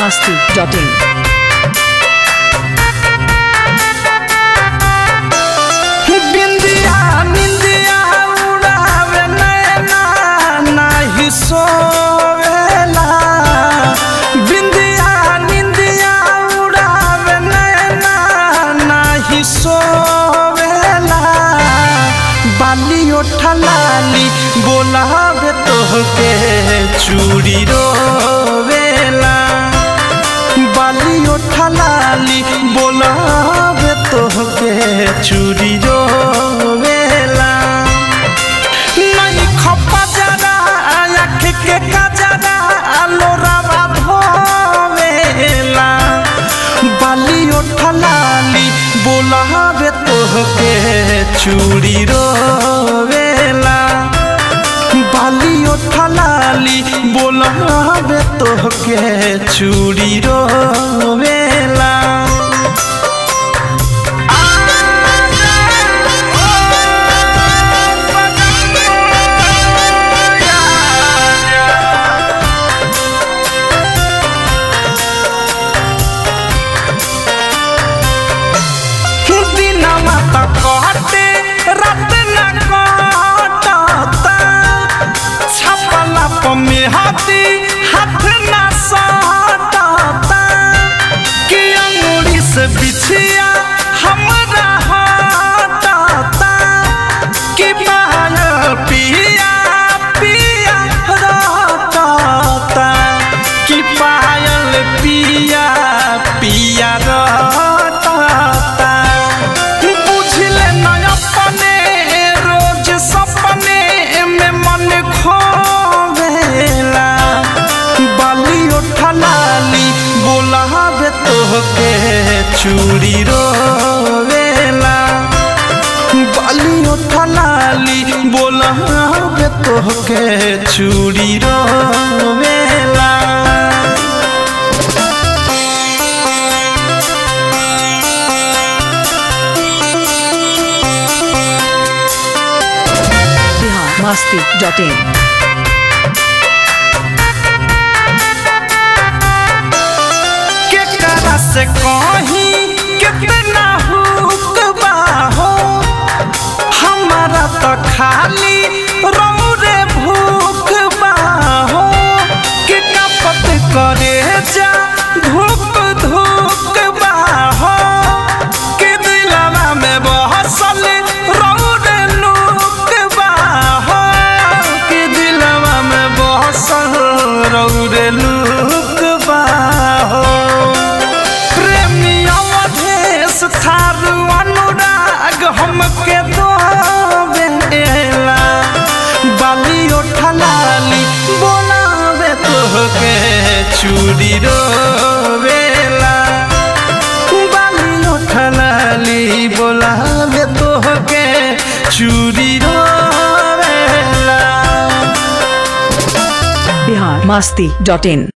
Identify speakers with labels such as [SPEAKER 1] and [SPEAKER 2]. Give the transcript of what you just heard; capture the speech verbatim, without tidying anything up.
[SPEAKER 1] masti dot in.
[SPEAKER 2] बिंदिया निंदिया उड़ावे नैना नाही सोवेला। बिंदिया निंदिया उड़ावे नैना नाही सोवेला। बाली ओठा लाली बोलावे तोहके चूड़ी रोवेला। बाली ओठा लाली बोलावे तोहके चूड़ी रोवेला। नहीं खपा जरा आँख के कजरा लोरावा धोवेला। बाली ओठा लाली बोलावे तोहके चूड़ी रोवेला। बाली ओठा लाली बोलावे तोहके चूड़ी रोवेला। में हाथी हाथ ना साटा कि अंगूरी से बिछिया हमरा हाटाता कि पायल पिया पिया राटाता कि पायल पिया पिया राटाता। बुझले न अपने रोज सपने में मन खो लाली बोलावे तोहके चूड़ी रोवेला। बाली ओठा लाली बोलावे तोहके चूड़ी रोवेला।
[SPEAKER 1] Bihar masti dot in.
[SPEAKER 2] से कहीं कितना हुक बाहो हमारा तो खाली रौरे भूख बाहो कि कपट करे जा धूप धूप बाहो कि दिलवा में बहसल रौरे लूक बाहो कि दिलवा में बहसल रौरे लूक बाहो। थारू अनुराग हमके दोवेला। बाली ओठा लाली बोलावे तोहके चूड़ी रोवेला। बाली ओठा लाली बोलावे तोहके चूड़ी रोवेला।
[SPEAKER 1] Bihar masti dot in.